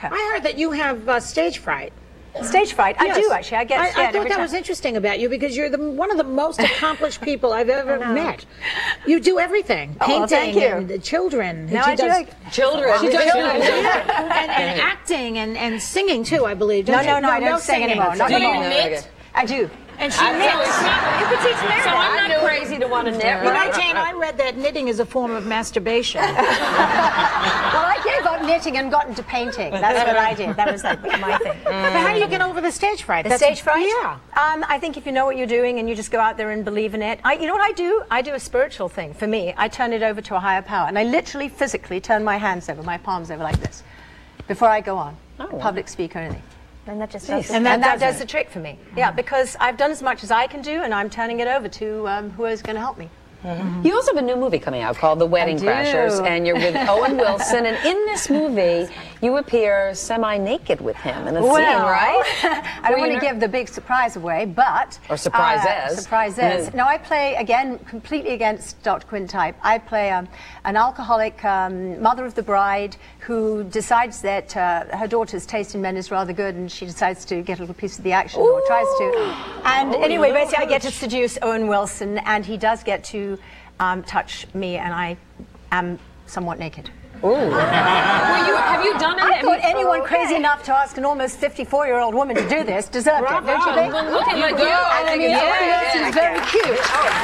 I heard that you have stage fright. Stage fright? Yes. I do, actually. I get scared I thought that was interesting about you because you're one of the most accomplished people I've ever met. You do everything. Painting, thank you. And children. No, I do children. She does children. And acting and singing too, I believe. No, I don't sing anymore. Do you knit? I do. And she knits. You could teach me So I'm not crazy to want to knit. You know, Jane, I read that knitting is a form of masturbation. Well, I gave up knitting and got into painting. That's what I did. That was like my thing. But how do you get over the stage fright? The stage fright? Yeah. I think if you know what you're doing and you just go out there and believe in it. You know what I do? I do a spiritual thing. For me, I turn it over to a higher power. And I literally, physically turn my hands over, my palms over like this, before I go on, public speak or anything. And that just does And that does the trick for me. Yeah, because I've done as much as I can do, and I'm turning it over to who is going to help me. You also have a new movie coming out called The Wedding Crashers, and you're with Owen Wilson, and in this movie, you appear semi-naked with him in the scene, right? I don't want to give the big surprise away, but... Or surprises. Surprises. No, I play, again, completely against Dr. Quinn type. I play an alcoholic mother of the bride who decides that her daughter's taste in men is rather good, and she decides to get a little piece of the action, or tries to. And anyway, basically, I get to seduce Owen Wilson, and he does get to touch me, and I am somewhat naked. Have you done it? I thought anyone crazy enough to ask an almost 54-year-old woman to do this deserved it, don't you think? Look at you go. And I mean, Owen Wilson's very cute.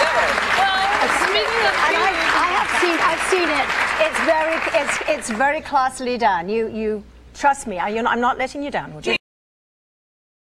I've seen it. It's very classily done. You trust me. I'm not letting you down, would you?